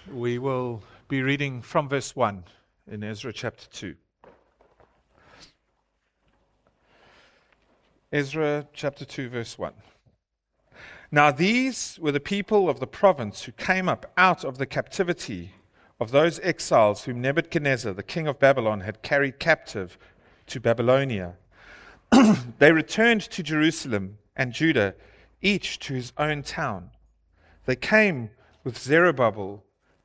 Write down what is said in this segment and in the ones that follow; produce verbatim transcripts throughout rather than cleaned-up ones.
We will be reading from verse one in Ezra chapter two. Ezra chapter two, verse one. Now these were the people of the province who came up out of the captivity of those exiles whom Nebuchadnezzar, the king of Babylon, had carried captive to Babylonia. They returned to Jerusalem and Judah, each to his own town. They came with Zerubbabel,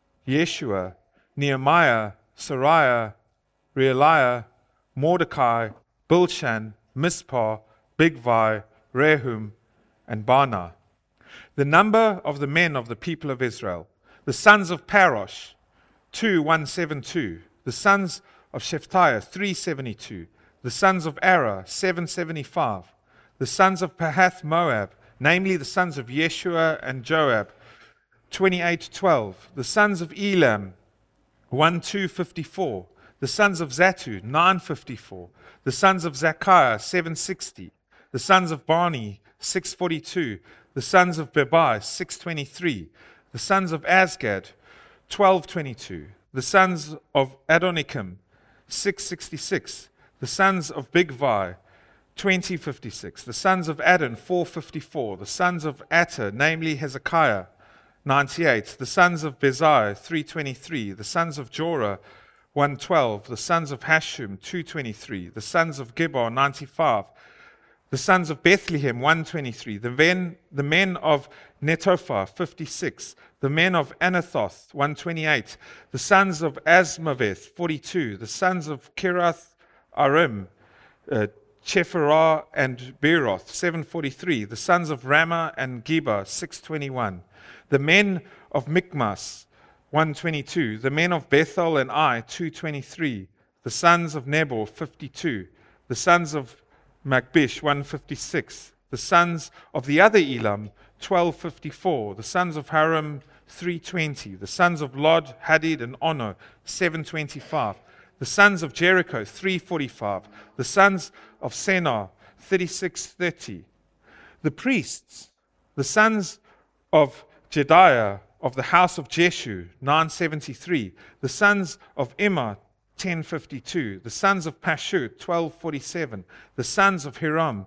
Yeshua, Nehemiah, Sariah, Realiah, Mordecai, Bilshan, Mispah, Bigvai, Rehum, and Baanah. The number of the men of the people of Israel, the sons of Parosh, two one seven two, the sons of Shephatiah, three seventy-two, the sons of Arah, seven seventy-five, the sons of Pahath Moab, namely the sons of Yeshua and Joab, twenty-eight twelve, the sons of Elam, one two fifty-four, the sons of Zatu, nine fifty-four, the sons of Zechariah, seven sixty, the sons of Bani, six forty-two, the sons of Bebai, six twenty-three, the sons of Azgad, twelve twenty-two, the sons of Adonikam, six sixty-six, the sons of Bigvai, twenty fifty-six, the sons of Adon, four fifty-four, the sons of Atter, namely Hezekiah, ninety-eight, the sons of Bezai, three twenty-three, the sons of Jorah, one twelve, the sons of Hashum, two twenty-three, the sons of Gibbar, ninety-five, the sons of Bethlehem, one twenty-three, the men, the men of Netophah, fifty-six, the men of Anathoth, one twenty-eight, the sons of Asmaveth, forty-two, the sons of Kirath Arim, uh, Chephirah and Beeroth, seven forty-three, the sons of Ramah and Geba, six twenty-one, the men of Michmas, one twenty-two, the men of Bethel and Ai, two twenty-three, the sons of Nebo, fifty-two, the sons of Makbish, one fifty-six, the sons of the other Elam, twelve fifty-four, the sons of Haram, three twenty, the sons of Lod, Hadid, and Ono, seven twenty-five, the sons of Jericho, three forty-five, the sons of Senah, thirty-six thirty, the priests, the sons of Jediah of the house of Jeshu, nine seventy-three, the sons of Immer, ten fifty-two, the sons of Pashur, twelve forty-seven, the sons of Hiram,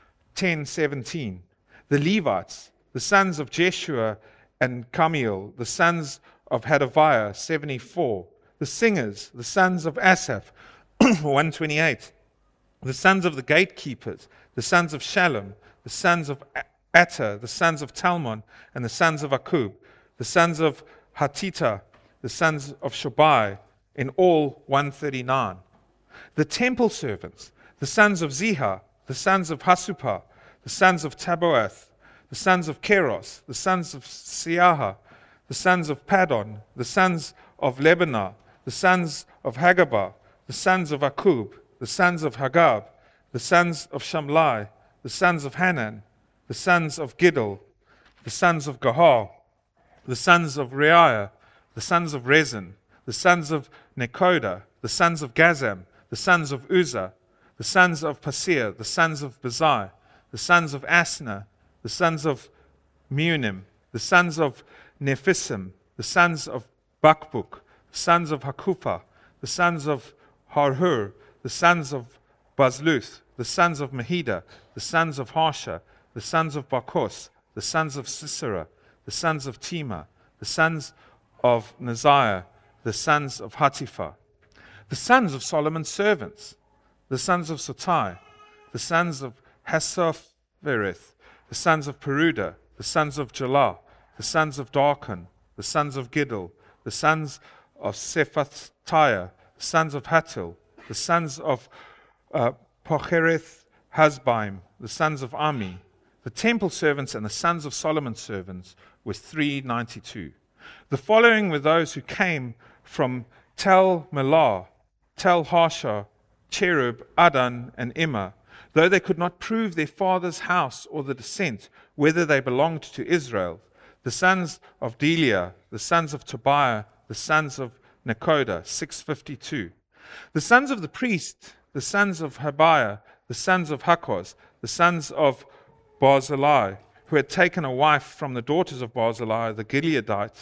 ten seventeen, the Levites, the sons of Jeshua and Kamiel, the sons of Hadaviah, seventy-four, the singers, the sons of Asaph, one twenty-eight, the sons of the gatekeepers, the sons of Shalom, the sons of Atta, the sons of Talmon, and the sons of Akub, the sons of Hatita, the sons of Shobai, in all one thirty-nine. The temple servants, the sons of Ziha, the sons of Hasupah, the sons of Taboath, the sons of Keros, the sons of Siaha, the sons of Padon, the sons of Lebanah, the sons of Hagabah, the sons of Akub, the sons of Hagab, the sons of Shamlai, the sons of Hanan, the sons of Giddel, the sons of Gahar, the sons of Reiah, the sons of Rezin, the sons of Nekoda, the sons of Gazam, the sons of Uzzah, the sons of Pasir, the sons of Bazai, the sons of Asna, the sons of Meunim, the sons of Nephisim, the sons of Bakbuk, the sons of Hakupha, the sons of Harhur, the sons of Bazluth, the sons of Mahida, the sons of Harsha, the sons of Bakos, the sons of Sisera, the sons of Tema, the sons of Naziah, the sons of Hatipha, the sons of Solomon's servants, the sons of Sotai, the sons of Hassophereth, the sons of Peruda, the sons of Jalah, the sons of Darkon, the sons of Giddel, the sons of Sephathiah, the sons of Hatil, the sons of uh, Pochereth Hasbaim, the sons of Ami, the temple servants and the sons of Solomon's servants were three ninety-two. The following were those who came from Tel Melah, Tel Harsha, Cherub, Adan, and Immer, though they could not prove their father's house or the descent, whether they belonged to Israel, the sons of Delia, the sons of Tobiah, the sons of Nekoda, six fifty-two. The sons of the priest, the sons of Habiah, the sons of Hakkoz, the sons of Barzillai, who had taken a wife from the daughters of Barzillai the Gileadite,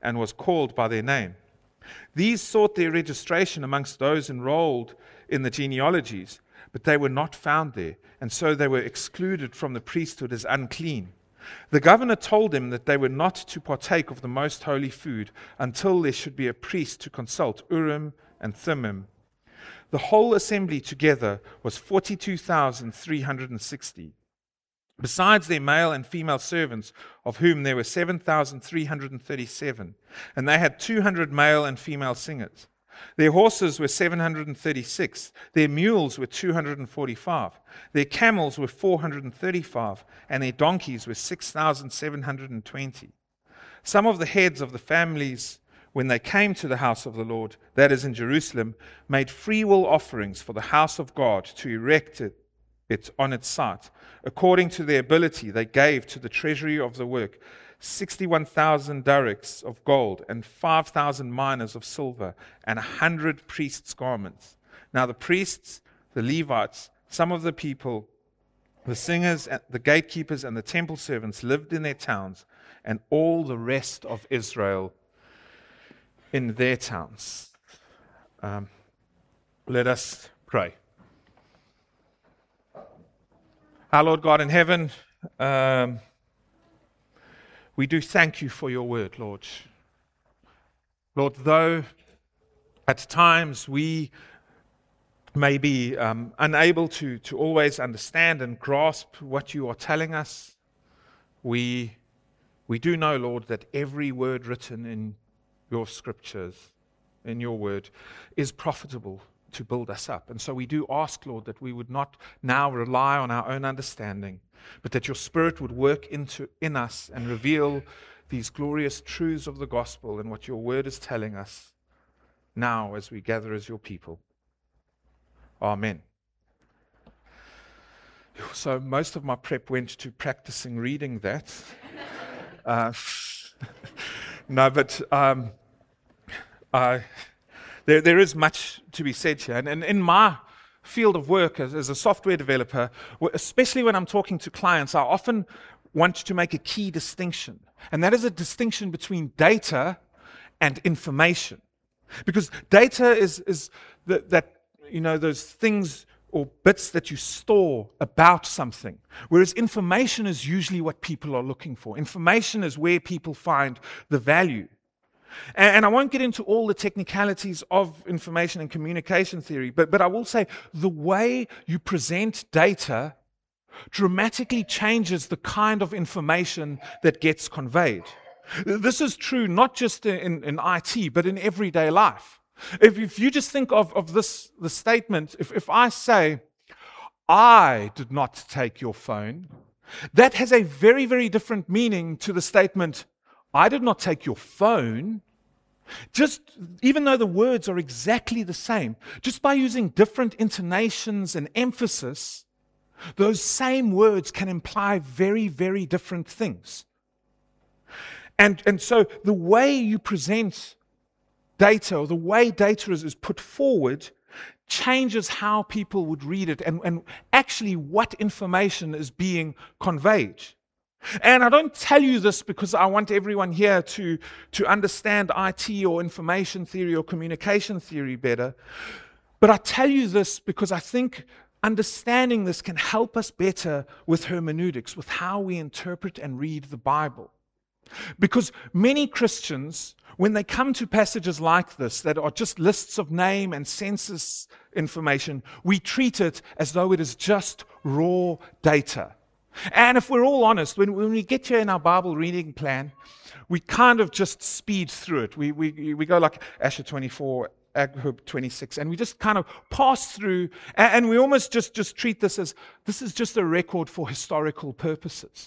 and was called by their name. These sought their registration amongst those enrolled in the genealogies, but they were not found there, and so they were excluded from the priesthood as unclean. The governor told them that they were not to partake of the most holy food until there should be a priest to consult Urim and Thummim. The whole assembly together was forty-two thousand three hundred sixty. Besides their male and female servants, of whom there were seven thousand three hundred thirty-seven, and they had two hundred male and female singers. Their horses were seven hundred thirty-six, their mules were two hundred forty-five, their camels were four hundred thirty-five, and their donkeys were six thousand seven hundred twenty. Some of the heads of the families, when they came to the house of the Lord, that is in Jerusalem, made freewill offerings for the house of God to erect it, it on its site. According to their ability, they gave to the treasury of the work sixty-one thousand darics of gold and five thousand minas of silver and a hundred priests' garments. Now the priests, the Levites, some of the people, the singers, the gatekeepers, and the temple servants lived in their towns, and all the rest of Israel in their towns. Um, let us pray. Our Lord God in heaven, um, we do thank you for your word, Lord. Lord, though at times we may be um, unable to, to always understand and grasp what you are telling us, we, we do know, Lord, that every word written in your scriptures, in your word, is profitable to build us up. And so we do ask, Lord, that we would not now rely on our own understanding, but that your Spirit would work into in us and reveal these glorious truths of the gospel and what your word is telling us now as we gather as your people. Amen. So most of my prep went to practicing reading that. uh, no, but um, I... There, there is much to be said here. And, and in my field of work as, as a software developer, especially when I'm talking to clients, I often want to make a key distinction. And that is a distinction between data and information. Because data is, is the, that, you know, those things or bits that you store about something. Whereas information is usually what people are looking for. Information is where people find the value. And I won't get into all the technicalities of information and communication theory, but, but I will say the way you present data dramatically changes the kind of information that gets conveyed. This is true not just in, in I T, but in everyday life. If, if you just think of, of this the statement, if, if I say, I did not take your phone, that has a very, very different meaning to the statement, I did not take your phone. Just, even though the words are exactly the same, just by using different intonations and emphasis, those same words can imply very, very different things. And, and so the way you present data, or the way data is, is put forward, changes how people would read it and, and actually what information is being conveyed. And I don't tell you this because I want everyone here to, to understand I T or information theory or communication theory better. But I tell you this because I think understanding this can help us better with hermeneutics, with how we interpret and read the Bible. Because many Christians, when they come to passages like this that are just lists of name and census information, we treat it as though it is just raw data. And if we're all honest, when, when we get here in our Bible reading plan, we kind of just speed through it. We we we go like Asher twenty-four, Ahab twenty-six, and we just kind of pass through, and, and we almost just, just treat this as, this is just a record for historical purposes.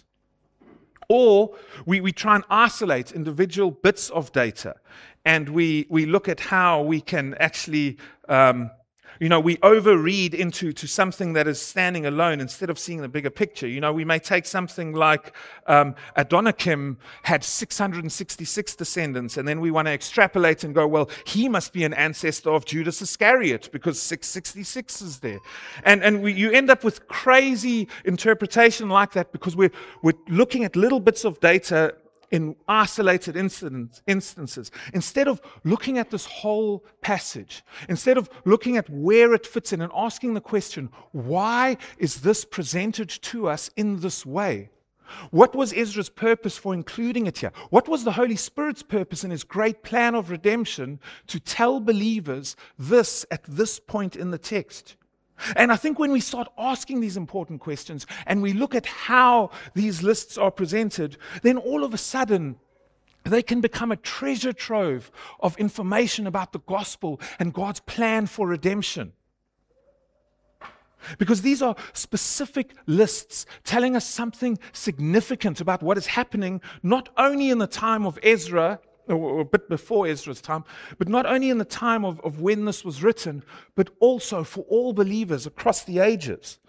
Or we, we try and isolate individual bits of data, and we, we look at how we can actually... Um, You know, we overread into to something that is standing alone instead of seeing the bigger picture. You know, we may take something like um, Adonikim had six hundred sixty-six descendants, and then we want to extrapolate and go, well, he must be an ancestor of Judas Iscariot because six hundred sixty-six is there. And and we, you end up with crazy interpretation like that because we're, we're looking at little bits of data in isolated incidents, instances. Instead of looking at this whole passage, instead of looking at where it fits in and asking the question, why is this presented to us in this way? What was Ezra's purpose for including it here? What was the Holy Spirit's purpose in his great plan of redemption to tell believers this at this point in the text? And I think when we start asking these important questions and we look at how these lists are presented, then all of a sudden they can become a treasure trove of information about the gospel and God's plan for redemption. Because these are specific lists telling us something significant about what is happening, not only in the time of Ezra, or a bit before Ezra's time, but not only in the time of, of when this was written, but also for all believers across the ages.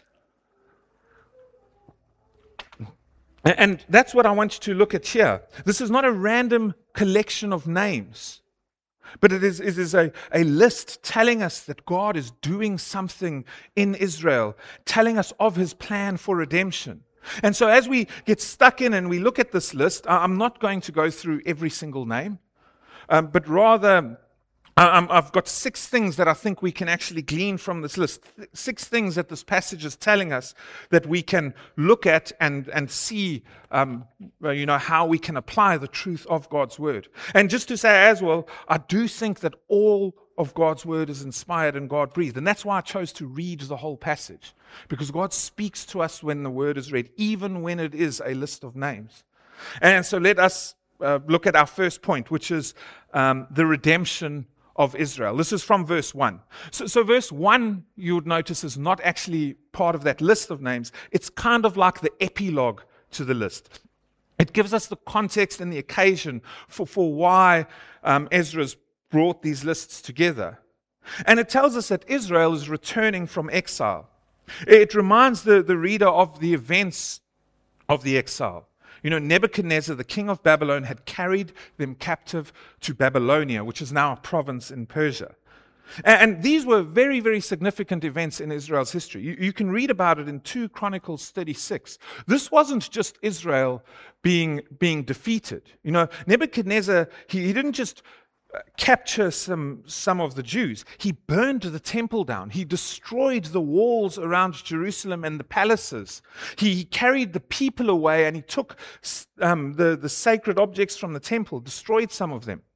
And that's what I want you to look at here. This is not a random collection of names, but it is, it is a, a list telling us that God is doing something in Israel, telling us of his plan for redemption. And so as we get stuck in and we look at this list, I'm not going to go through every single name, um, but rather um, I've got six things that I think we can actually glean from this list. Six things that this passage is telling us that we can look at and, and see um, you know, how we can apply the truth of God's word. And just to say as well, I do think that all of God's word is inspired and God breathed. And that's why I chose to read the whole passage. Because God speaks to us when the word is read, even when it is a list of names. And so let us uh, look at our first point, which is um, the redemption of Israel. This is from verse one. So, so verse one, you would notice, is not actually part of that list of names. It's kind of like the epilogue to the list. It gives us the context and the occasion for, for why um, Ezra's brought these lists together. And it tells us that Israel is returning from exile. It reminds the, the reader of the events of the exile. You know, Nebuchadnezzar, the king of Babylon, had carried them captive to Babylonia, which is now a province in Persia. And, and these were very, very significant events in Israel's history. You, you can read about it in Second Chronicles thirty-six. This wasn't just Israel being, being defeated. You know, Nebuchadnezzar, he, he didn't just capture some, some of the Jews. He burned the temple down. He destroyed the walls around Jerusalem and the palaces. He carried the people away and he took um, the, the sacred objects from the temple, destroyed some of them.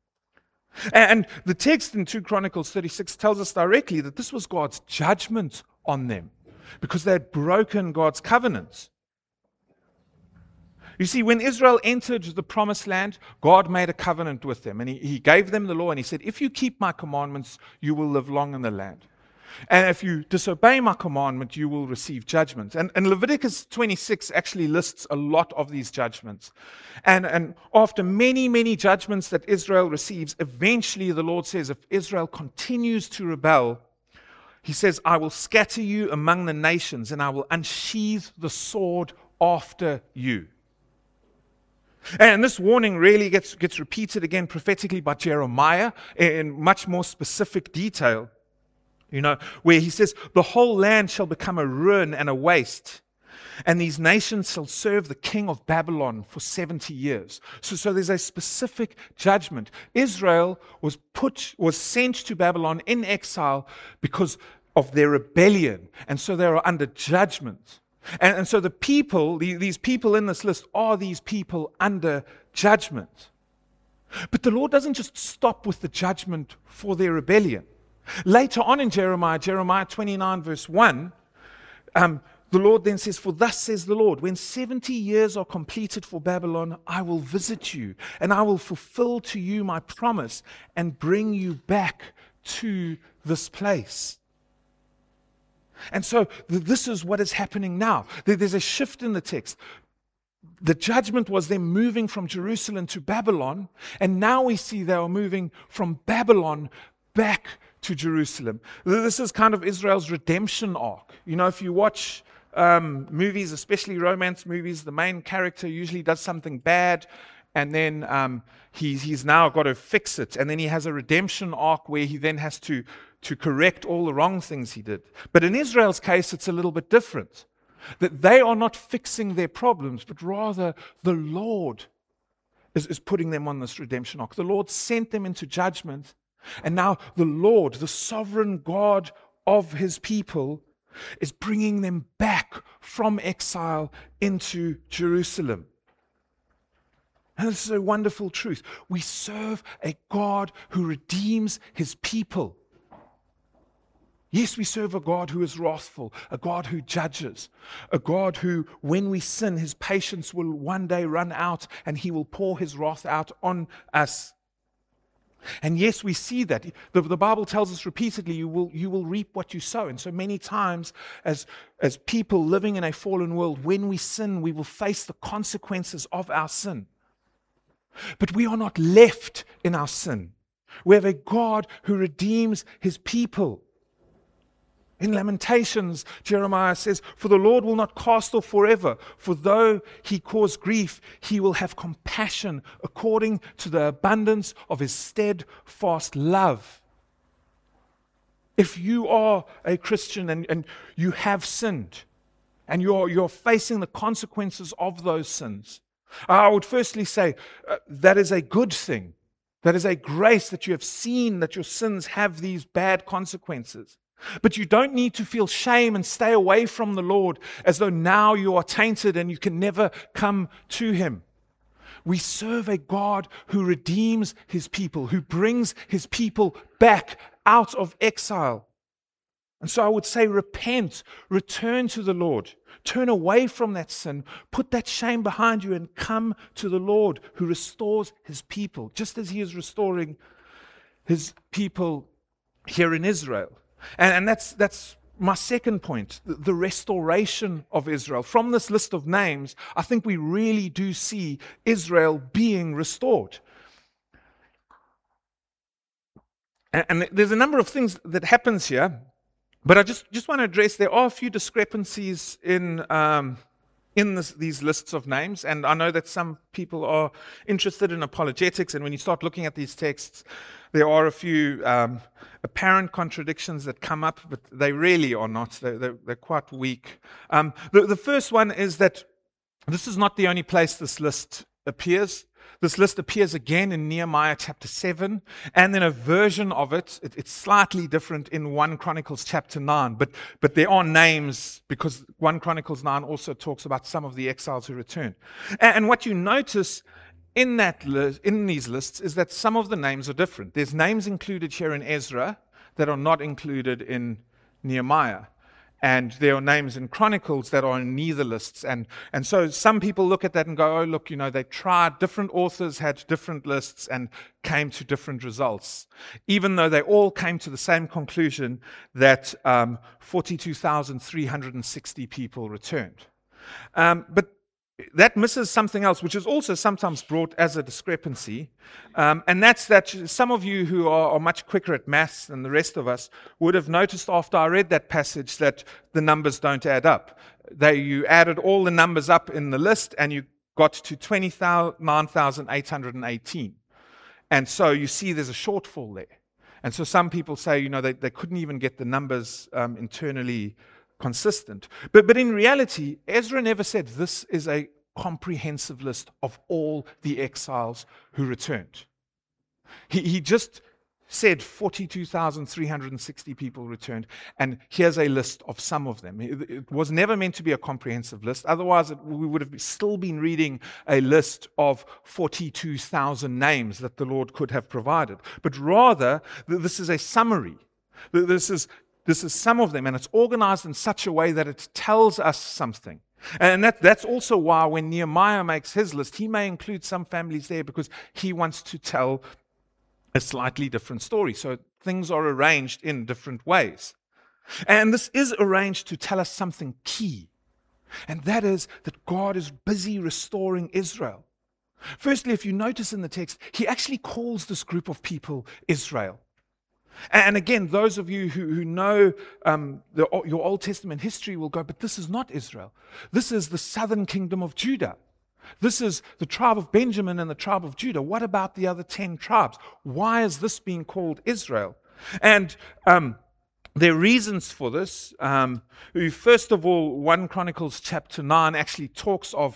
And the text in Second Chronicles thirty-six tells us directly that this was God's judgment on them because they had broken God's covenants. You see, when Israel entered the promised land, God made a covenant with them. And he, he gave them the law and he said, if you keep my commandments, you will live long in the land. And if you disobey my commandment, you will receive judgment. And, and Leviticus twenty-six actually lists a lot of these judgments. And, and after many, many judgments that Israel receives, eventually the Lord says, if Israel continues to rebel, he says, I will scatter you among the nations and I will unsheathe the sword after you. And this warning really gets, gets repeated again prophetically by Jeremiah in much more specific detail, you know, where he says, the whole land shall become a ruin and a waste, and these nations shall serve the king of Babylon for seventy years. So, so there's a specific judgment. Israel was put, was sent to Babylon in exile because of their rebellion, and so they are under judgment. And, and so the people, the, these people in this list, are these people under judgment. But the Lord doesn't just stop with the judgment for their rebellion. Later on in Jeremiah, Jeremiah twenty-nine verse one, um, the Lord then says, for thus says the Lord, when seventy years are completed for Babylon, I will visit you, and I will fulfill to you my promise, and bring you back to this place. And so this is what is happening now. There's a shift in the text. The judgment was them moving from Jerusalem to Babylon, and now we see they are moving from Babylon back to Jerusalem. This is kind of Israel's redemption arc. You know, if you watch um, movies, especially romance movies, the main character usually does something bad, and then um, he's, he's now got to fix it. And then he has a redemption arc where he then has to, to correct all the wrong things he did. But in Israel's case, it's a little bit different. That they are not fixing their problems, but rather the Lord is, is putting them on this redemption arc. The Lord sent them into judgment, and now the Lord, the sovereign God of his people, is bringing them back from exile into Jerusalem. And this is a wonderful truth. We serve a God who redeems his people. Yes, we serve a God who is wrathful, a God who judges, a God who, when we sin, his patience will one day run out and he will pour his wrath out on us. And yes, we see that. The, the Bible tells us repeatedly, you will, you will reap what you sow. And so many times, as, as people living in a fallen world, when we sin, we will face the consequences of our sin. But we are not left in our sin. We have a God who redeems his people. In Lamentations, Jeremiah says, "For the Lord will not cast off forever, for though he cause grief, he will have compassion according to the abundance of his steadfast love." If you are a Christian and, and you have sinned, and you're, you're facing the consequences of those sins, I would firstly say uh, that is a good thing. That is a grace that you have seen that your sins have these bad consequences. But you don't need to feel shame and stay away from the Lord as though now you are tainted and you can never come to him. We serve a God who redeems his people, who brings his people back out of exile. And so I would say repent, return to the Lord, turn away from that sin, put that shame behind you and come to the Lord who restores his people, just as he is restoring his people here in Israel. And, and that's that's my second point, the, the restoration of Israel. From this list of names, I think we really do see Israel being restored. And, and there's a number of things that happens here, but I just, just want to address there are a few discrepancies in um, in this, these lists of names, and I know that some people are interested in apologetics, and when you start looking at these texts, there are a few um, apparent contradictions that come up, but they really are not. They're, they're, they're quite weak. Um, the, the first one is that this is not the only place this list appears. This list appears again in Nehemiah chapter seven, and then a version of it, it, it's slightly different in First Chronicles chapter nine, but, but there are names because First Chronicles nine also talks about some of the exiles who returned. And, and what you notice in that li- in these lists is that some of the names are different. There's names included here in Ezra that are not included in Nehemiah. And there are names in Chronicles that are in neither lists. And, and so some people look at that and go, oh, look, you know, they tried, different authors had different lists and came to different results. Even though they all came to the same conclusion that um, forty-two thousand three hundred sixty people returned. Um, but that misses something else, which is also sometimes brought as a discrepancy. Um, and that's that some of you who are, are much quicker at maths than the rest of us would have noticed after I read that passage that the numbers don't add up. They, you added all the numbers up in the list and you got to twenty-nine thousand eight hundred eighteen. And so you see there's a shortfall there. And so some people say, you know, they, they couldn't even get the numbers um, internally consistent. But, but in reality, Ezra never said this is a comprehensive list of all the exiles who returned. He, he just said forty-two thousand three hundred sixty people returned, and here's a list of some of them. It, it was never meant to be a comprehensive list. Otherwise, it, we would have still been reading a list of forty-two thousand names that the Lord could have provided. But rather, this is a summary. This is This is some of them, and it's organized in such a way that it tells us something. And that, that's also why when Nehemiah makes his list, he may include some families there because he wants to tell a slightly different story. So things are arranged in different ways. And this is arranged to tell us something key, and that is that God is busy restoring Israel. Firstly, if you notice in the text, he actually calls this group of people Israel. And again, those of you who, who know um, the, your Old Testament history will go, but this is not Israel. This is the southern kingdom of Judah. This is the tribe of Benjamin and the tribe of Judah. What about the other ten tribes? Why is this being called Israel? And um, there are reasons for this. Um, first of all, First Chronicles chapter nine actually talks of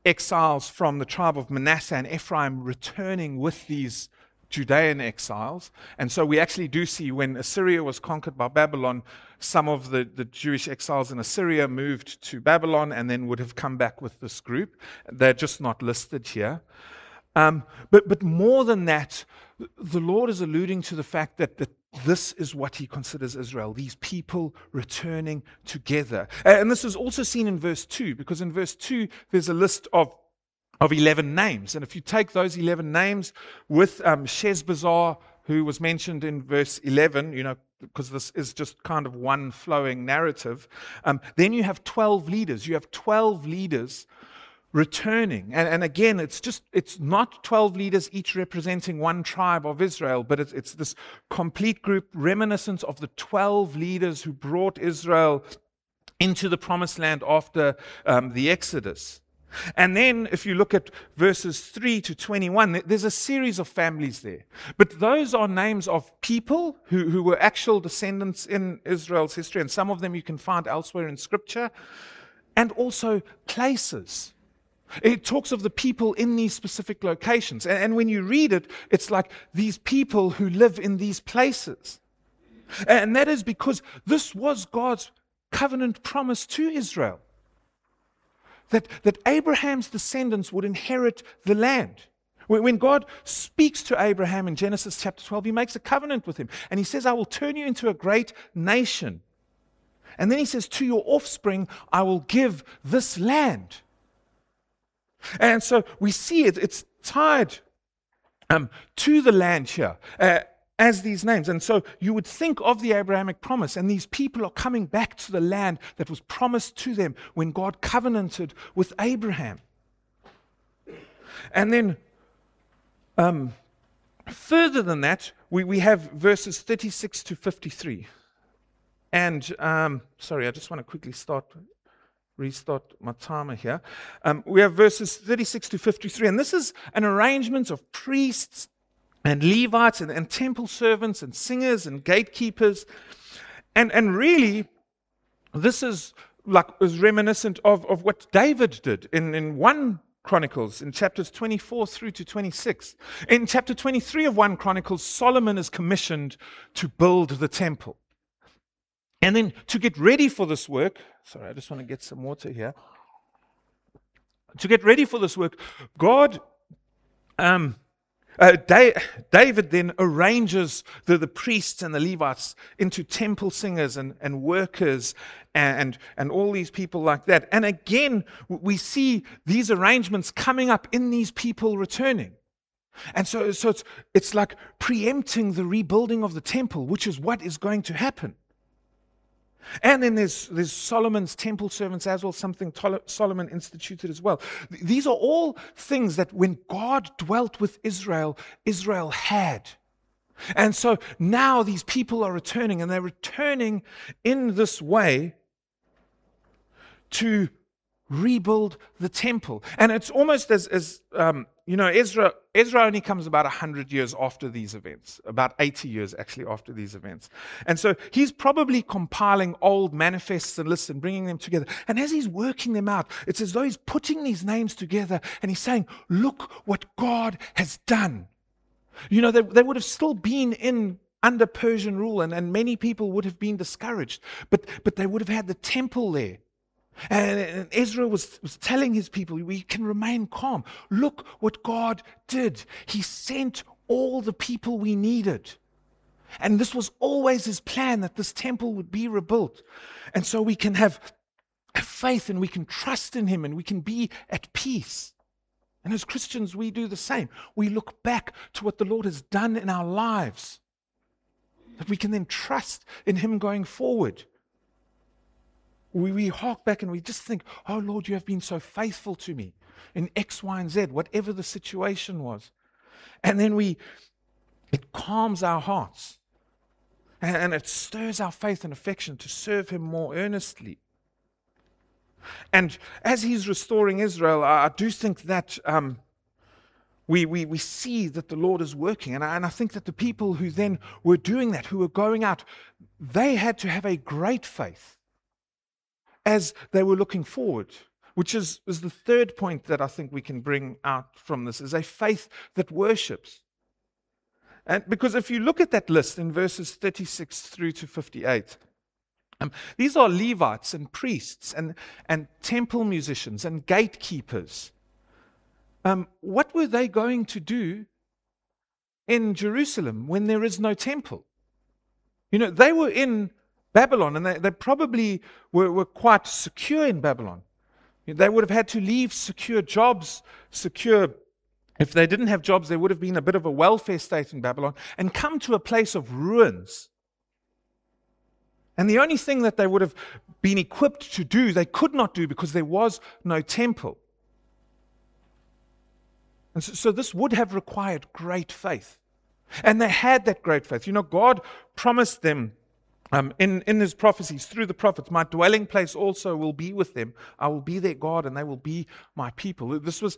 exiles from the tribe of Manasseh and Ephraim returning with these Judean exiles. And so we actually do see when Assyria was conquered by Babylon, some of the, the Jewish exiles in Assyria moved to Babylon and then would have come back with this group. They're just not listed here. Um, but, but more than that, the Lord is alluding to the fact that, that this is what he considers Israel, these people returning together. And this is also seen in verse two, because in verse two, there's a list of of eleven names. And if you take those eleven names with um, Sheshbazzar, who was mentioned in verse eleven, you know, because this is just kind of one flowing narrative, um, then you have twelve leaders. You have twelve leaders returning. And, and again, it's just, it's not twelve leaders each representing one tribe of Israel, but it's, it's this complete group reminiscent of the twelve leaders who brought Israel into the promised land after um, the Exodus. And then if you look at verses three to twenty-one, there's a series of families there. But those are names of people who, who were actual descendants in Israel's history, and some of them you can find elsewhere in Scripture, and also places. It talks of the people in these specific locations. And, and when you read it, it's like these people who live in these places. And that is because this was God's covenant promise to Israel. That, that Abraham's descendants would inherit the land. When God speaks to Abraham in Genesis chapter twelve, he makes a covenant with him. And he says, I will turn you into a great nation. And then he says, to your offspring, I will give this land. And so we see it, it's tied um, to the land here. Uh, as these names. And so you would think of the Abrahamic promise, and these people are coming back to the land that was promised to them when God covenanted with Abraham. And then um, further than that, we, we have verses thirty-six to fifty-three. And, um, sorry, I just want to quickly start, restart my timer here. Um, we have verses thirty-six to fifty-three, and this is an arrangement of priests and Levites and, and temple servants and singers and gatekeepers. And, and really, this is like is reminiscent of, of what David did in, in First Chronicles in chapters twenty-four through to twenty-six. In chapter twenty-three of First Chronicles, Solomon is commissioned to build the temple. And then to get ready for this work, sorry, I just want to get some water here. To get ready for this work, God um, Uh, David then arranges the, the priests and the Levites into temple singers and, and workers and, and all these people like that. And again, we see these arrangements coming up in these people returning. And so, so it's, it's like preempting the rebuilding of the temple, which is what is going to happen. And then there's, there's Solomon's temple servants as well, something Solomon instituted as well. These are all things that when God dwelt with Israel, Israel had. And so now these people are returning, and they're returning in this way to rebuild the temple. And it's almost as, as um, you know, Ezra, Ezra only comes about one hundred years after these events, about eighty years actually after these events. And so he's probably compiling old manifests and lists and bringing them together. And as he's working them out, it's as though he's putting these names together and he's saying, look what God has done. You know, they, they would have still been in under Persian rule, and, and many people would have been discouraged, but, but they would have had the temple there. And, and Ezra was, was telling his people, we can remain calm. Look what God did. He sent all the people we needed. And this was always his plan, that this temple would be rebuilt. And so we can have faith and we can trust in him and we can be at peace. And as Christians, we do the same. We look back to what the Lord has done in our lives, that we can then trust in him going forward. We, we hark back and we just think, oh Lord, you have been so faithful to me in X, Y, and Z, whatever the situation was. And then we, it calms our hearts. And, and it stirs our faith and affection to serve him more earnestly. And as he's restoring Israel, I, I do think that um, we, we, we see that the Lord is working. And I, and I think that the people who then were doing that, who were going out, they had to have a great faith as they were looking forward. which is, is the third point that I think we can bring out from this, is a faith that worships. And because if you look at that list in verses thirty-six through to fifty-eight, um, these are Levites and priests and, and temple musicians and gatekeepers. Um, what were they going to do in Jerusalem when there is no temple? You know, they were in Babylon, and they, they probably were, were quite secure in Babylon. They would have had to leave secure jobs, secure, if they didn't have jobs, there would have been a bit of a welfare state in Babylon, and come to a place of ruins. And the only thing that they would have been equipped to do, they could not do because there was no temple. And so, so this would have required great faith. And they had that great faith. You know, God promised them um, in, in his prophecies through the prophets, my dwelling place also will be with them. I will be their God and they will be my people. This was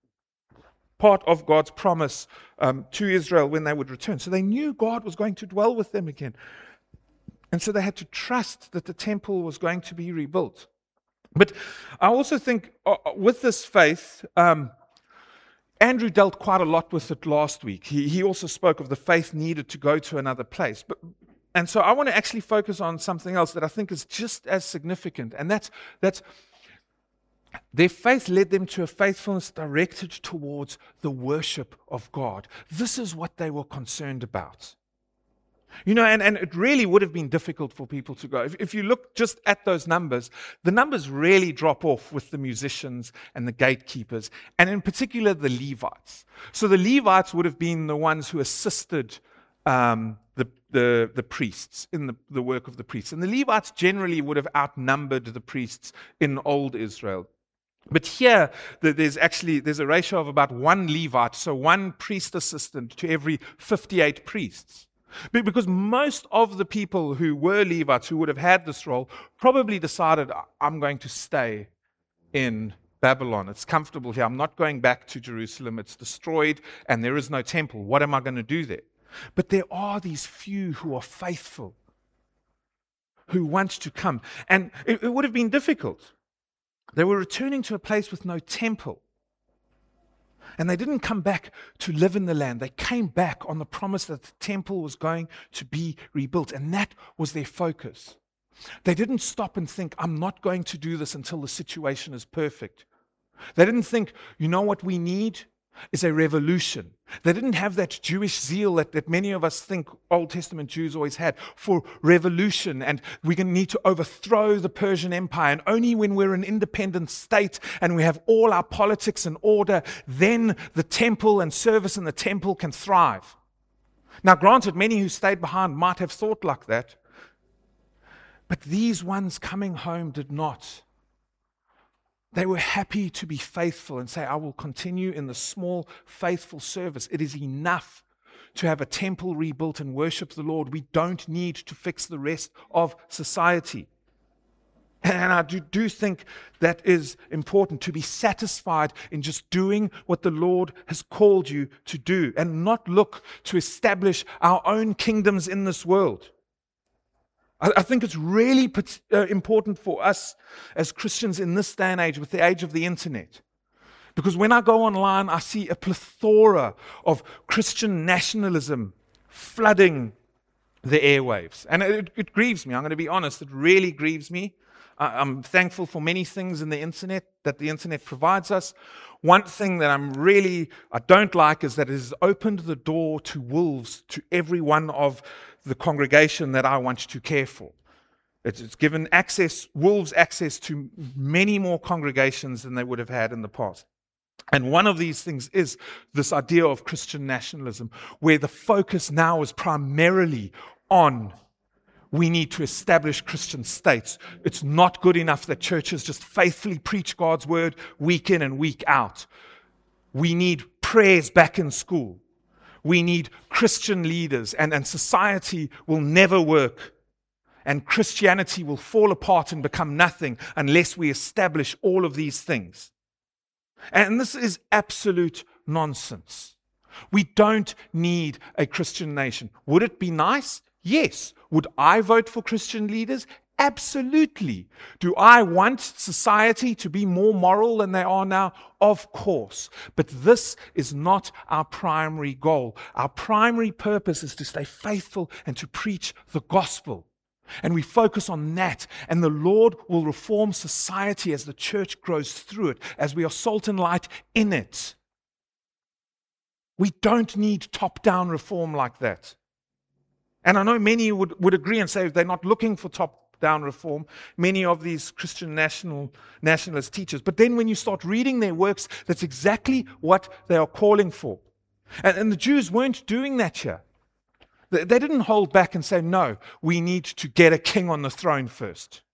part of God's promise um, to Israel when they would return. So they knew God was going to dwell with them again. And so they had to trust that the temple was going to be rebuilt. But I also think uh, with this faith, um, Andrew dealt quite a lot with it last week. He, he also spoke of the faith needed to go to another place. But, and so I want to actually focus on something else that I think is just as significant, and that's, that's their faith led them to a faithfulness directed towards the worship of God. This is what they were concerned about. You know, and, and it really would have been difficult for people to go. If, if you look just at those numbers, the numbers really drop off with the musicians and the gatekeepers, and in particular the Levites. So the Levites would have been the ones who assisted um, the, the, the priests in the, the work of the priests. And the Levites generally would have outnumbered the priests in old Israel. But here, there's actually there's a ratio of about one Levite, so one priest assistant to every fifty-eight priests. Because most of the people who were Levites, who would have had this role, probably decided, I'm going to stay in Babylon. It's comfortable here. I'm not going back to Jerusalem. It's destroyed and there is no temple. What am I going to do there? But there are these few who are faithful, who want to come. And it, it would have been difficult. They were returning to a place with no temple. And they didn't come back to live in the land. They came back on the promise that the temple was going to be rebuilt. And that was their focus. They didn't stop and think, I'm not going to do this until the situation is perfect. They didn't think, you know what we need is a revolution. They didn't have that Jewish zeal that, that many of us think Old Testament Jews always had for revolution, and we're going to need to overthrow the Persian Empire, and only when we're an independent state and we have all our politics in order, then the temple and service in the temple can thrive. Now granted, many who stayed behind might have thought like that, but these ones coming home did not. They were happy to be faithful and say, I will continue in the small, faithful service. It is enough to have a temple rebuilt and worship the Lord. We don't need to fix the rest of society. And I do, do think that is important, to be satisfied in just doing what the Lord has called you to do and not look to establish our own kingdoms in this world. I think it's really important for us as Christians in this day and age, with the age of the internet. Because when I go online, I see a plethora of Christian nationalism flooding the airwaves. And it, it grieves me. I'm going to be honest. It really grieves me. I'm thankful for many things in the internet that the internet provides us. One thing that I'm really, I don't like is that it has opened the door to wolves to every one of the congregation that I want to care for. It's, it's given access, wolves access to many more congregations than they would have had in the past. And one of these things is this idea of Christian nationalism, where the focus now is primarily on we need to establish Christian states. It's not good enough that churches just faithfully preach God's word week in and week out. We need prayers back in school. We need Christian leaders, and, and society will never work. And Christianity will fall apart and become nothing unless we establish all of these things. And this is absolute nonsense. We don't need a Christian nation. Would it be nice? Yes. Would I vote for Christian leaders? Absolutely. Do I want society to be more moral than they are now? Of course. But this is not our primary goal. Our primary purpose is to stay faithful and to preach the gospel. And we focus on that. And the Lord will reform society as the church grows through it, as we are salt and light in it. We don't need top-down reform like that. And I know many would, would agree and say they're not looking for top-down reform, many of these Christian national nationalist teachers. But then when you start reading their works, that's exactly what they are calling for. And, and the Jews weren't doing that here. They, they didn't hold back and say, no, we need to get a king on the throne first.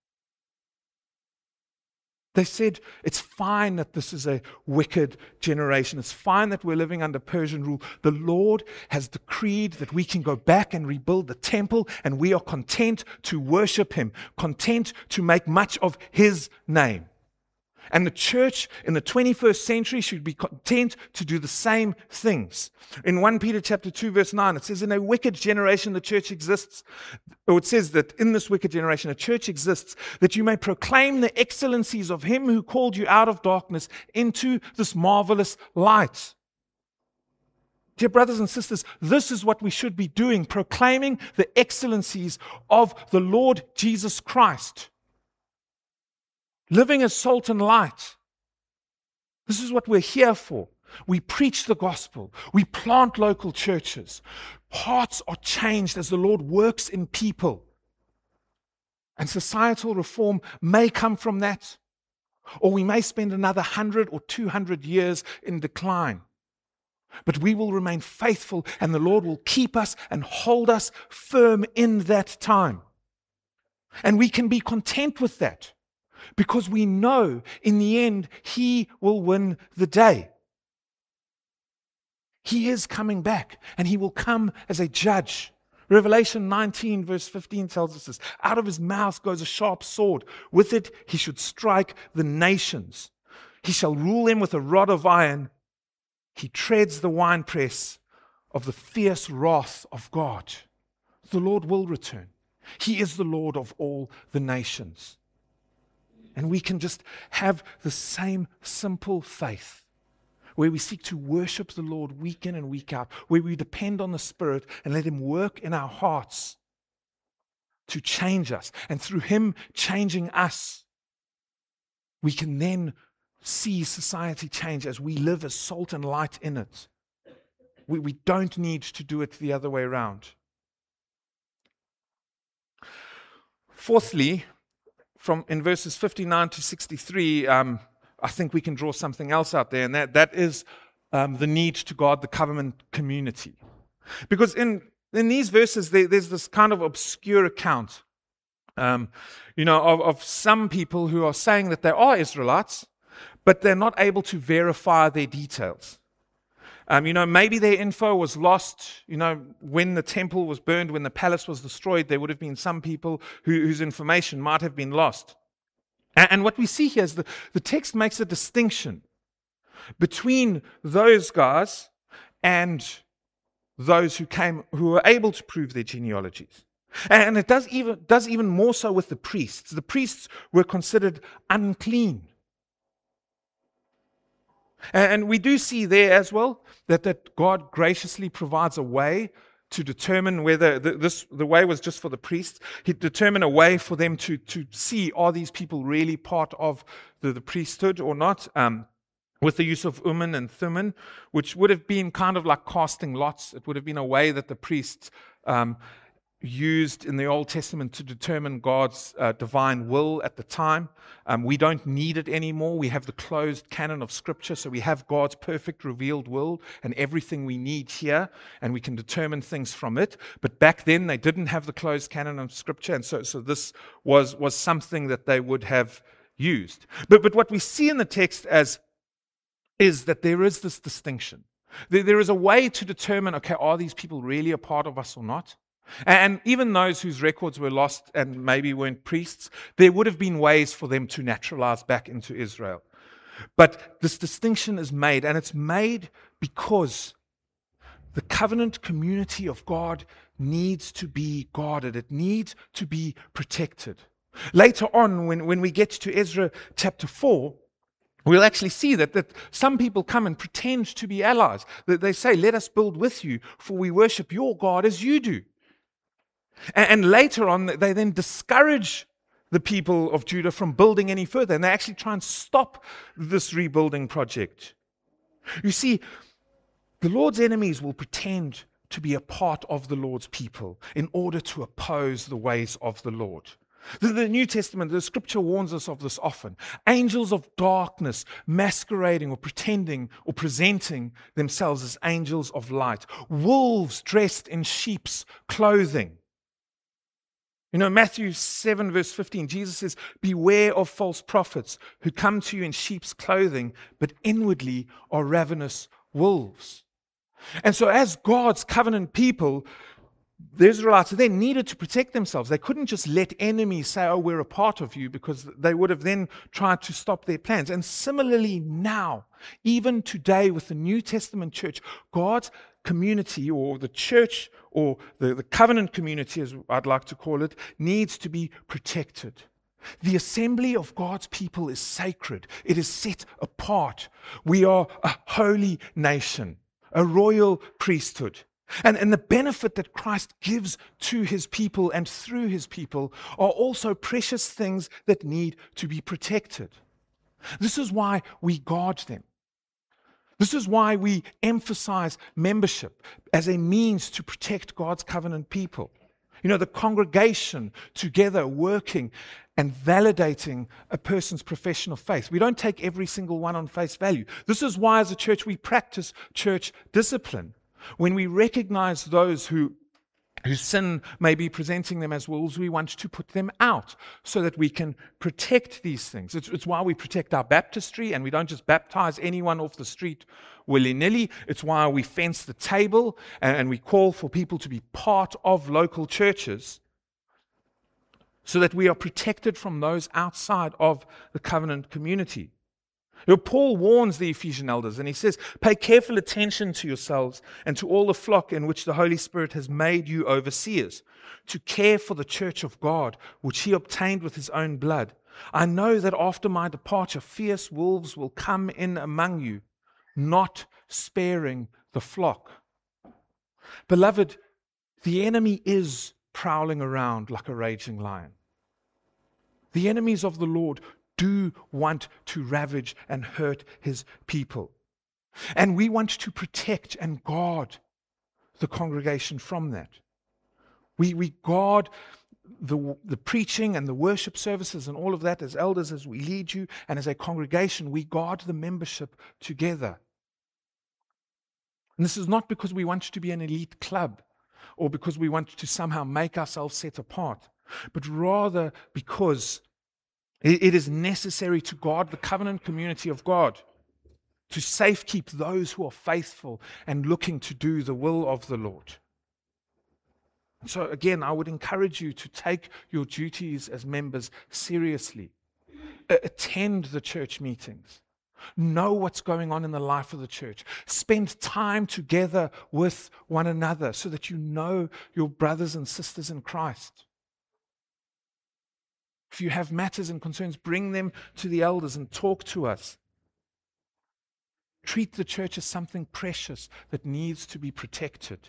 They said, it's fine that this is a wicked generation. It's fine that we're living under Persian rule. The Lord has decreed that we can go back and rebuild the temple, and we are content to worship Him, content to make much of His name. And the church in the twenty-first century should be content to do the same things. In First Peter chapter two, verse nine, it says, in a wicked generation the church exists. Or it says that in this wicked generation a church exists, that you may proclaim the excellencies of Him who called you out of darkness into this marvelous light. Dear brothers and sisters, this is what we should be doing, proclaiming the excellencies of the Lord Jesus Christ. Living as salt and light. This is what we're here for. We preach the gospel. We plant local churches. Hearts are changed as the Lord works in people. And societal reform may come from that. Or we may spend another hundred or two hundred years in decline. But we will remain faithful, and the Lord will keep us and hold us firm in that time. And we can be content with that. Because we know in the end He will win the day. He is coming back, and He will come as a judge. Revelation nineteen verse fifteen tells us this. Out of His mouth goes a sharp sword. With it He should strike the nations. He shall rule them with a rod of iron. He treads the winepress of the fierce wrath of God. The Lord will return. He is the Lord of all the nations. And we can just have the same simple faith where we seek to worship the Lord week in and week out, where we depend on the Spirit and let Him work in our hearts to change us. And through Him changing us, we can then see society change as we live as salt and light in it. We, we don't need to do it the other way around. Fourthly, from in verses fifty-nine to sixty-three, um, I think we can draw something else out there, and that, that is um, the need to guard the covenant community. Because in, in these verses, there, there's this kind of obscure account, um, you know, of, of some people who are saying that they are Israelites, but they're not able to verify their details. Um, you know, maybe their info was lost. You know, when the temple was burned, when the palace was destroyed, there would have been some people who, whose information might have been lost. And, and what we see here is the, the text makes a distinction between those guys and those who came, who were able to prove their genealogies. And it does even, does even more so with the priests. The priests were considered unclean. And we do see there as well that, that God graciously provides a way to determine whether the, this the way was just for the priests. He determined a way for them to, to see, are these people really part of the, the priesthood or not, um, with the use of Urim and Thummim, which would have been kind of like casting lots. It would have been a way that the priests um, used in the Old Testament to determine God's uh, divine will at the time. Um, we don't need it anymore. We have the closed canon of Scripture, so we have God's perfect revealed will and everything we need here, and we can determine things from it. But back then, they didn't have the closed canon of Scripture, and so, so this was, was something that they would have used. But, but what we see in the text as is that there is this distinction. There, there is a way to determine, okay, are these people really a part of us or not? And even those whose records were lost and maybe weren't priests, there would have been ways for them to naturalize back into Israel. But this distinction is made, and it's made because the covenant community of God needs to be guarded. It needs to be protected. Later on, when, when we get to Ezra chapter four, we'll actually see that, that some people come and pretend to be allies. That they say, let us build with you, for we worship your God as you do. And, and later on, they then discourage the people of Judah from building any further. And they actually try and stop this rebuilding project. You see, the Lord's enemies will pretend to be a part of the Lord's people in order to oppose the ways of the Lord. The, the New Testament, the scripture warns us of this often. Angels of darkness masquerading or pretending or presenting themselves as angels of light. Wolves dressed in sheep's clothing. You know, Matthew seven verse fifteen, Jesus says, beware of false prophets who come to you in sheep's clothing, but inwardly are ravenous wolves. And so as God's covenant people, the Israelites then needed to protect themselves. They couldn't just let enemies say, oh, we're a part of you, because they would have then tried to stop their plans. And similarly now, even today with the New Testament church, God's community, or the church, or the, the covenant community, as I'd like to call it, needs to be protected. The assembly of God's people is sacred. It is set apart. We are a holy nation, a royal priesthood. And, and the benefit that Christ gives to his people and through his people are also precious things that need to be protected. This is why we guard them. This is why we emphasize membership as a means to protect God's covenant people. You know, the congregation together working and validating a person's profession of faith. We don't take every single one on face value. This is why as a church we practice church discipline. When we recognize those who, whose sin may be presenting them as wolves, we want to put them out so that we can protect these things. It's, it's why we protect our baptistry, and we don't just baptize anyone off the street willy-nilly. It's why we fence the table and, and we call for people to be part of local churches so that we are protected from those outside of the covenant community. You know, Paul warns the Ephesian elders, and he says, pay careful attention to yourselves and to all the flock in which the Holy Spirit has made you overseers, to care for the church of God, which he obtained with his own blood. I know that after my departure, fierce wolves will come in among you, not sparing the flock. Beloved, the enemy is prowling around like a raging lion. The enemies of the Lord do want to ravage and hurt his people. And we want to protect and guard the congregation from that. We, we guard the, the preaching and the worship services and all of that as elders, as we lead you, and as a congregation, we guard the membership together. And this is not because we want to be an elite club or because we want to somehow make ourselves set apart, but rather because it is necessary to guard the covenant community of God, to safekeep those who are faithful and looking to do the will of the Lord. So again, I would encourage you to take your duties as members seriously. Attend the church meetings. Know what's going on in the life of the church. Spend time together with one another so that you know your brothers and sisters in Christ. If you have matters and concerns, bring them to the elders and talk to us. Treat the church as something precious that needs to be protected.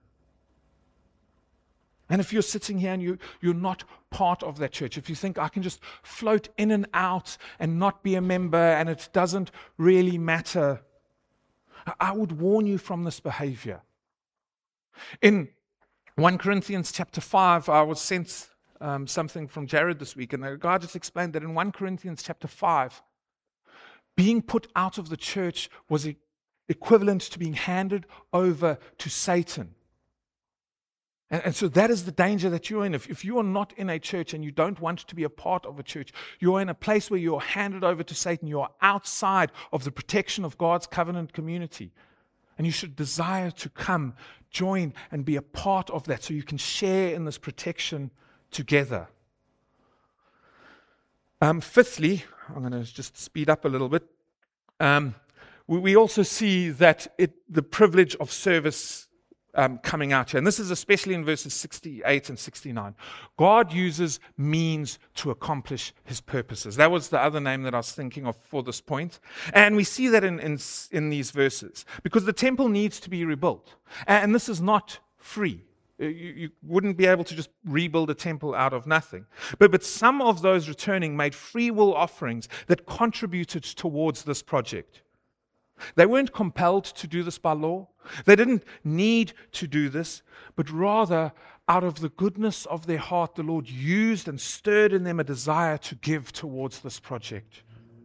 And if you're sitting here and you, you're not part of that church, if you think I can just float in and out and not be a member and it doesn't really matter, I would warn you from this behavior. In First Corinthians chapter five, I was sent Um, something from Jared this week, and the guy just explained that in First Corinthians chapter five, being put out of the church was e- equivalent to being handed over to Satan. And, and so that is the danger that you're in. If, if you are not in a church and you don't want to be a part of a church, you're in a place where you're handed over to Satan. You are outside of the protection of God's covenant community. And you should desire to come, join, and be a part of that so you can share in this protection together. Um, fifthly, I'm going to just speed up a little bit. Um, we, we also see that it, the privilege of service um, coming out here. And this is especially in verses sixty-eight and sixty-nine. God uses means to accomplish his purposes. That was the other name that I was thinking of for this point. And we see that in, in, in these verses, because the temple needs to be rebuilt. And this is not free. You, you wouldn't be able to just rebuild a temple out of nothing. But, but some of those returning made free will offerings that contributed towards this project. They weren't compelled to do this by law. They didn't need to do this, but rather, out of the goodness of their heart, the Lord used and stirred in them a desire to give towards this project.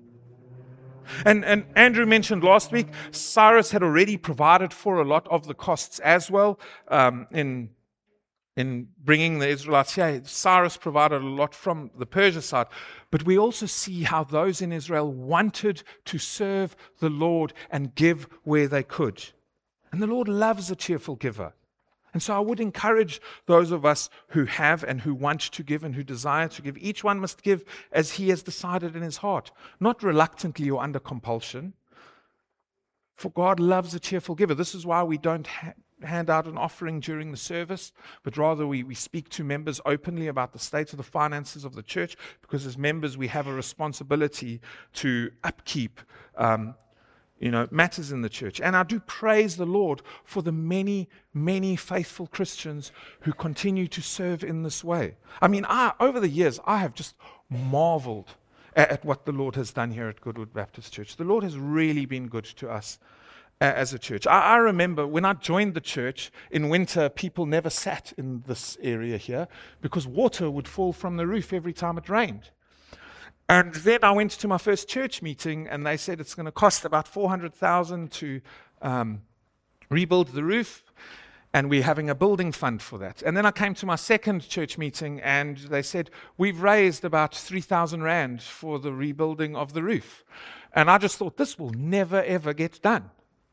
And, and Andrew mentioned last week, Cyrus had already provided for a lot of the costs as well um, in In bringing the Israelites here. Cyrus provided a lot from the Persia side. But we also see how those in Israel wanted to serve the Lord and give where they could. And the Lord loves a cheerful giver. And so I would encourage those of us who have and who want to give and who desire to give. Each one must give as he has decided in his heart, not reluctantly or under compulsion. For God loves a cheerful giver. This is why we don't ha- hand out an offering during the service, but rather we, we speak to members openly about the state of the finances of the church, because as members we have a responsibility to upkeep um, you know, matters in the church. And I do praise the Lord for the many, many faithful Christians who continue to serve in this way. I mean, I, over the years, I have just marveled at, at what the Lord has done here at Goodwood Baptist Church. The Lord has really been good to us as a church. I, I remember when I joined the church in winter, people never sat in this area here because water would fall from the roof every time it rained. And then I went to my first church meeting, and they said it's going to cost about four hundred thousand dollars to um, rebuild the roof, and we're having a building fund for that. And then I came to my second church meeting, and they said, we've raised about three thousand rand for the rebuilding of the roof. And I just thought, this will never, ever get done.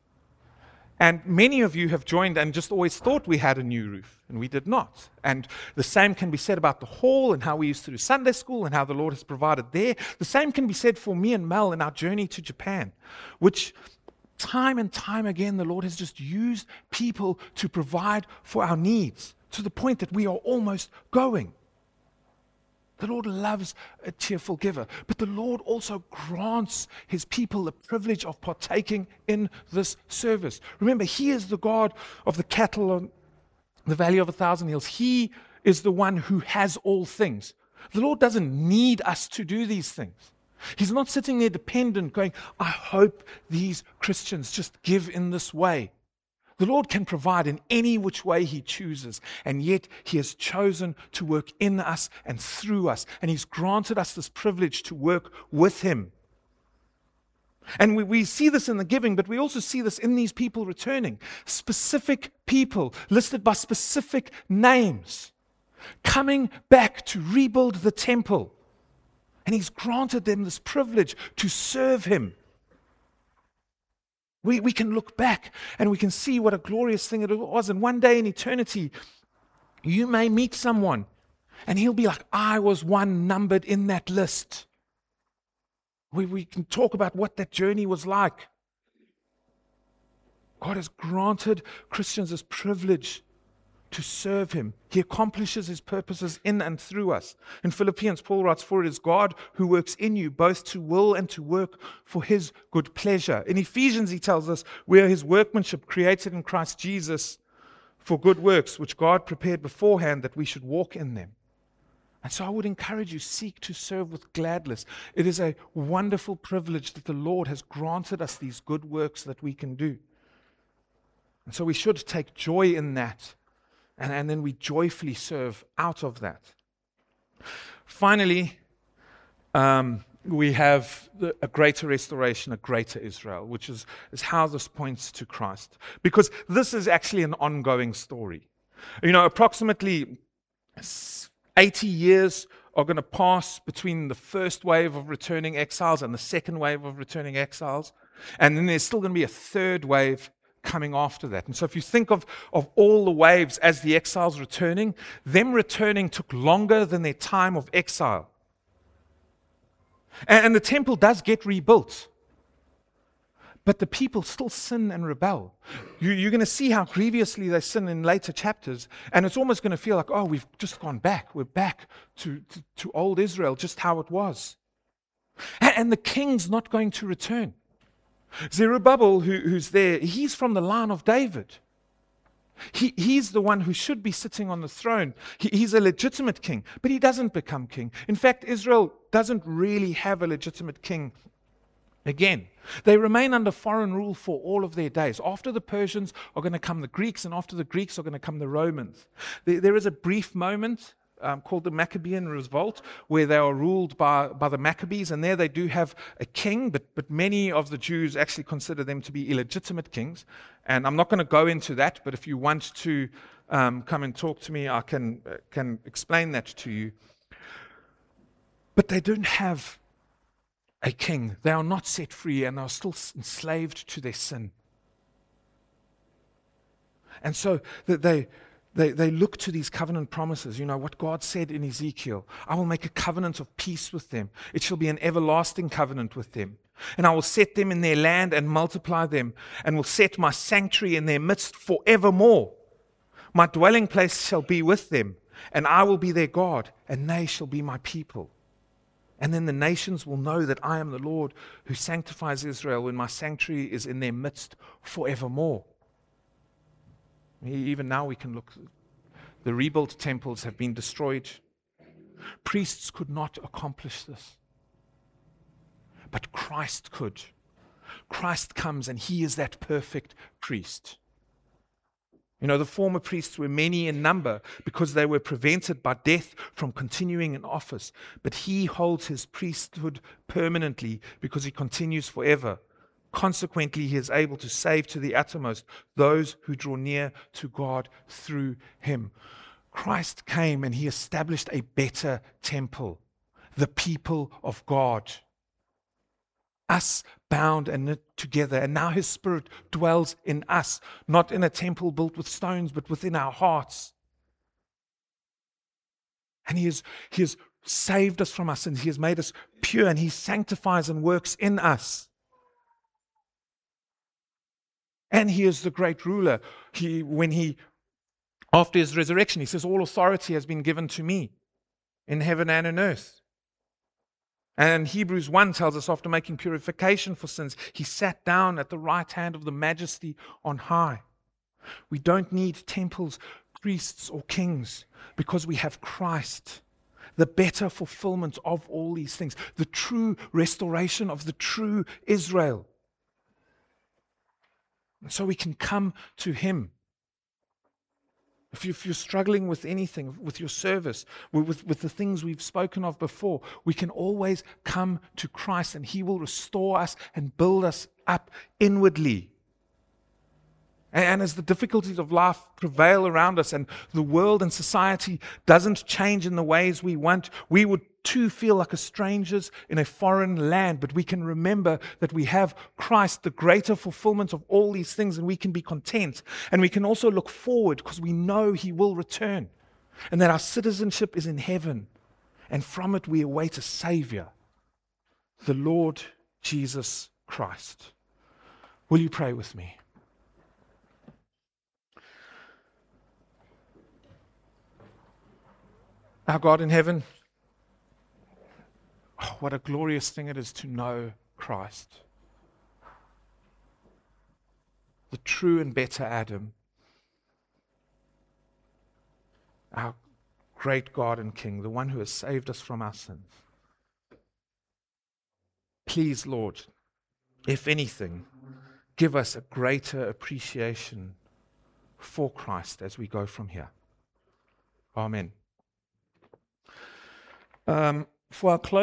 And many of you have joined and just always thought we had a new roof, and we did not. And the same can be said about the hall and how we used to do Sunday school and how the Lord has provided there. The same can be said for me and Mel in our journey to Japan, which time and time again the Lord has just used people to provide for our needs to the point that we are almost going. The Lord loves a cheerful giver, but the Lord also grants his people the privilege of partaking in this service. Remember, he is the God of the cattle on the valley of a thousand hills. He is the one who has all things. The Lord doesn't need us to do these things. He's not sitting there dependent going, I hope these Christians just give in this way. The Lord can provide in any which way he chooses, and yet he has chosen to work in us and through us, and he's granted us this privilege to work with him. And we, we see this in the giving, but we also see this in these people returning. Specific people listed by specific names, coming back to rebuild the temple. And he's granted them this privilege to serve him. We, we can look back and we can see what a glorious thing it was. And one day in eternity, you may meet someone and he'll be like, I was one numbered in that list. We, we can talk about what that journey was like. God has granted Christians this privilege to serve him. He accomplishes his purposes in and through us. In Philippians, Paul writes, for it is God who works in you both to will and to work for his good pleasure. In Ephesians, he tells us, we are his workmanship created in Christ Jesus for good works, which God prepared beforehand that we should walk in them. And so I would encourage you, seek to serve with gladness. It is a wonderful privilege that the Lord has granted us these good works that we can do. And so we should take joy in that. And, and then we joyfully serve out of that. Finally, um, we have the, a greater restoration, a greater Israel, which is, is how this points to Christ. Because this is actually an ongoing story. You know, approximately eighty years are going to pass between the first wave of returning exiles and the second wave of returning exiles. And then there's still going to be a third wave coming after that. And so if you think of, of all the waves as the exiles returning, them returning took longer than their time of exile. And, and the temple does get rebuilt. But the people still sin and rebel. You, you're going to see how grievously they sin in later chapters, and it's almost going to feel like, oh, we've just gone back. We're back to, to, to old Israel, just how it was. And, and the king's not going to return. Zerubbabel, who, who's there, he's from the line of David. He, he's the one who should be sitting on the throne. He, he's a legitimate king, but he doesn't become king. In fact, Israel doesn't really have a legitimate king again. They remain under foreign rule for all of their days. After the Persians are going to come the Greeks, and after the Greeks are going to come the Romans. There, there is a brief moment um, called the Maccabean Revolt where they are ruled by, by the Maccabees, and there they do have a king, but, but many of the Jews actually consider them to be illegitimate kings. And I'm not going to go into that, but if you want to um, come and talk to me, I can, uh, can explain that to you. But they don't have a king. They are not set free, and they are still enslaved to their sin. And so they, they, they look to these covenant promises. You know, what God said in Ezekiel, I will make a covenant of peace with them. It shall be an everlasting covenant with them. And I will set them in their land and multiply them, and will set my sanctuary in their midst forevermore. My dwelling place shall be with them, and I will be their God, and they shall be my people. And then the nations will know that I am the Lord who sanctifies Israel when my sanctuary is in their midst forevermore. Even now we can look. The rebuilt temples have been destroyed. Priests could not accomplish this. But Christ could. Christ comes and he is that perfect priest. You know, the former priests were many in number because they were prevented by death from continuing in office. But he holds his priesthood permanently because he continues forever. Consequently, he is able to save to the uttermost those who draw near to God through him. Christ came and he established a better temple, the people of God. Us bound and knit together, and now his Spirit dwells in us, not in a temple built with stones, but within our hearts. And he has, he has saved us from our sins. He has made us pure, and he sanctifies and works in us. And he is the great ruler. He, when he, after his resurrection, he says, all authority has been given to me in heaven and on earth. And Hebrews one tells us, after making purification for sins, he sat down at the right hand of the majesty on high. We don't need temples, priests, or kings because we have Christ, the better fulfillment of all these things, the true restoration of the true Israel. And so we can come to him. If, you, if you're struggling with anything, with your service, with, with the things we've spoken of before, we can always come to Christ and he will restore us and build us up inwardly. And, and as the difficulties of life prevail around us and the world and society doesn't change in the ways we want, we would too feel like a strangers in a foreign land, but we can remember that we have Christ, the greater fulfillment of all these things, and we can be content. And we can also look forward because we know he will return and that our citizenship is in heaven, and from it we await a Savior, the Lord Jesus Christ. Will you pray with me? Our God in heaven, oh, what a glorious thing it is to know Christ, the true and better Adam, our great God and King, the one who has saved us from our sins. Please, Lord, if anything, give us a greater appreciation for Christ as we go from here. Amen. Um, for our close